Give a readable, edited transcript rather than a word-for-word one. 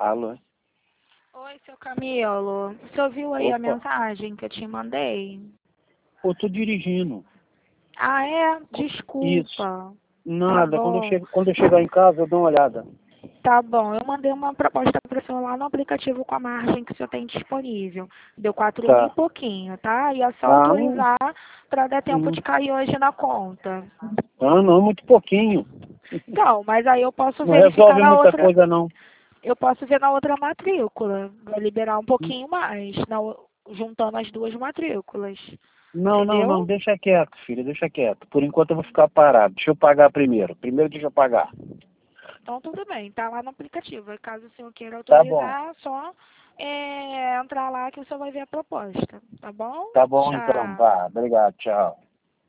Alô? Oi, seu Camilo. Você ouviu aí a Opa. mensagem que eu te mandei? Eu tô dirigindo. Ah, é? Isso. Desculpa. Tá Nada. bom. Quando eu chegar em casa, eu dou uma olhada. Tá bom. Eu mandei uma proposta para o senhor lá no aplicativo com a margem que o senhor tem disponível. Deu 4.000 e Tá. pouquinho, tá? E é só Ah, não. autorizar para dar tempo de Uhum. cair hoje na conta. Ah, não, muito pouquinho. Então, mas aí eu posso Não verificar resolve na muita outra. coisa, não. Eu posso ver na outra matrícula. Vai liberar um pouquinho mais, juntando as duas matrículas. Não, não, não. Entendeu? Deixa quieto, filha. Deixa quieto. Por enquanto eu vou ficar parado. Deixa eu pagar primeiro. Primeiro deixa eu pagar. Então, tudo bem, tá lá no aplicativo. E caso o senhor queira Tá bom. autorizar, só entrar lá que o senhor vai ver a proposta. Tá bom? Tá bom, então. Tchau. Vá. Obrigado. Tchau.